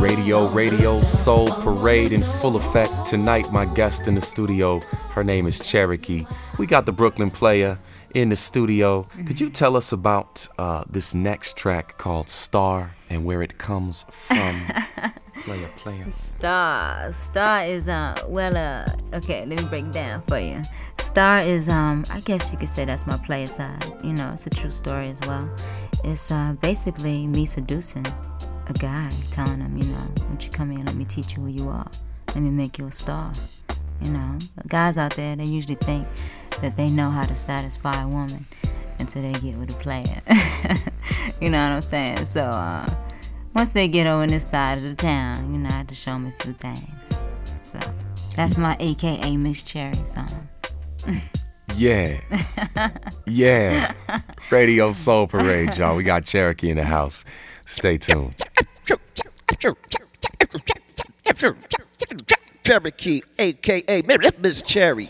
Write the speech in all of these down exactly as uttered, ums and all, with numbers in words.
Radio, Radio Soul Parade in full effect. Tonight, my guest in the studio, her name is Cherokee. We got the Brooklyn Player in the studio. Mm-hmm. Could you tell us about uh, this next track called Star and where it comes from? Player, player. Star. Star is, uh, well, uh, okay, let me break it down for you. Star is, um, I guess you could say that's my player side. You know, it's a true story as well. It's uh, basically me seducing a guy, telling him, you know, won't you come in, let me teach you who you are. Let me make you a star. You know, guys out there, they usually think that they know how to satisfy a woman until they get with a player. You know what I'm saying? So, uh, once they get over this side of the town, you know, I have to show them a few things. So, that's my A K A Miss Cherry song. Yeah. Yeah. Radio Soul Parade, y'all. We got Cherokee in the house. Stay tuned. Cherokee, A K A Miss Cherry.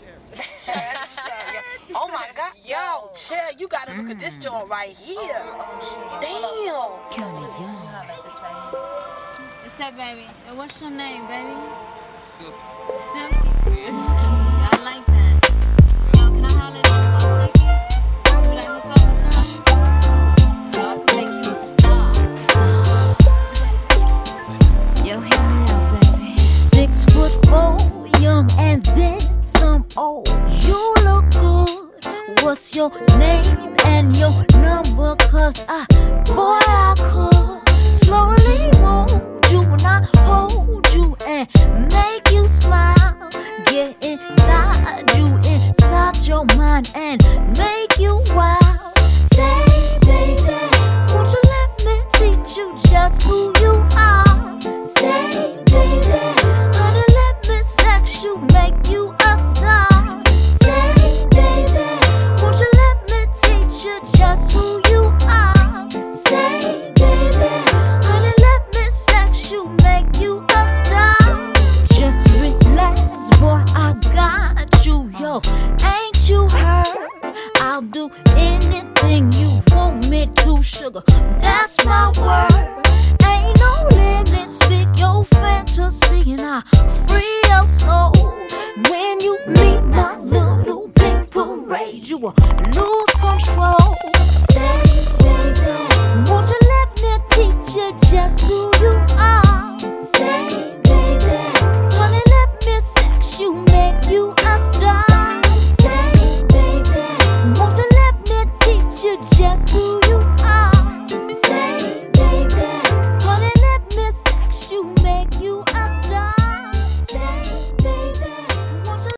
Oh my God, yo, Cher, you gotta look at this joint right here. Damn. Kinda young. What's up, baby? What's your name, baby? Silky. Silky. Silky. I like that. Yo, can I holler at you for a second? You like hook up or something? Yo, I can make you a star. Star. Yo, hit me up, baby. Six foot four, young and then some old. You look good. What's your name and your number? Cause I, boy, I could slowly mold you when I hold you and make you smile. Get inside you, inside your mind and make you wild. Say, baby, won't you let me teach you just who you are? Say, baby, honey, let me sex you, make you a star. Say, baby, won't you let me teach you just who you are? Say, baby, honey, let me sex you, make you a star. Just relax, boy, I got you, yo. Ain't you heard? I'll do anything you want me to, sugar. That's my word. Ain't no limits, speak your fantasy and I'll free your soul. When you meet my little pink parade, you will lose control. Say, baby, won't you let me teach you just who you are? Say, baby, honey, let me sex you, make you a star. Say, baby, won't you let me teach you just who you are? Say, baby, honey, let me sex you, make you a